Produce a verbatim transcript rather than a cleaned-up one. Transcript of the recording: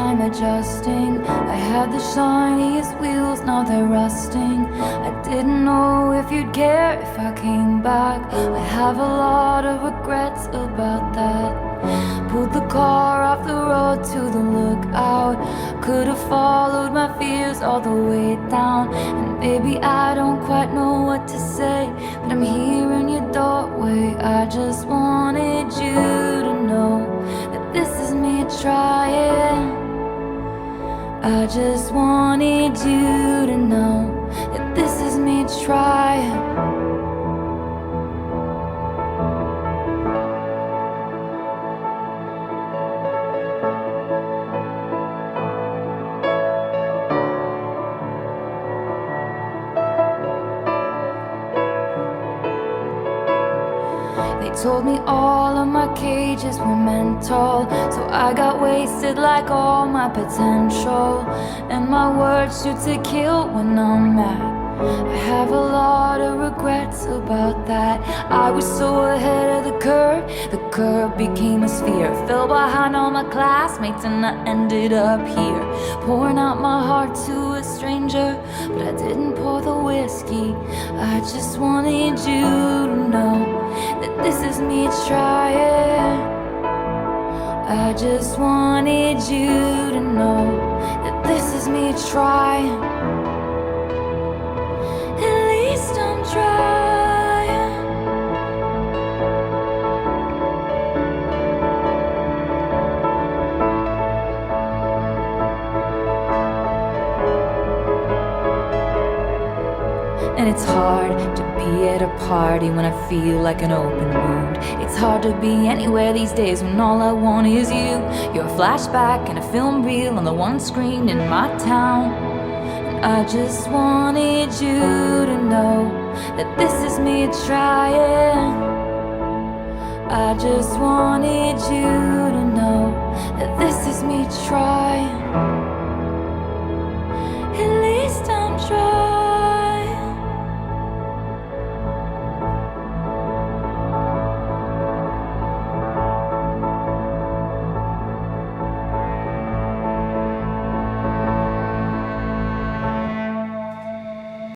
time adjusting. I had the shiniest wheels, now they're rusting. I didn't know if you'd care if I came back. I have a lot of regrets about that. Pulled the car off the road to the lookout. Could've followed my fears all the way down. And baby, I don't quite know what to say, but I'm here in your doorway. I just wanted you to know that this is me trying. I just wanted you to know that this is me trying. They told me all of my cages were mental, so I got wasted like all my potential. And my words shoot to kill when I'm mad. I have a lot of regrets about that. I was so ahead of the curve, the curve became a sphere. Fell behind all my classmates and I ended up here, pouring out my heart to a stranger, but I didn't pour the whiskey. I just wanted you to know that this is me trying. I just wanted you to know that this is me trying. At least I'm trying. And it's hard to be at a party when I feel like an open wound. It's hard to be anywhere these days when all I want is you. You're a flashback and a film reel on the one screen in my town. And I just wanted you to know that this is me trying. I just wanted you to know that this is me trying. At least I'm trying.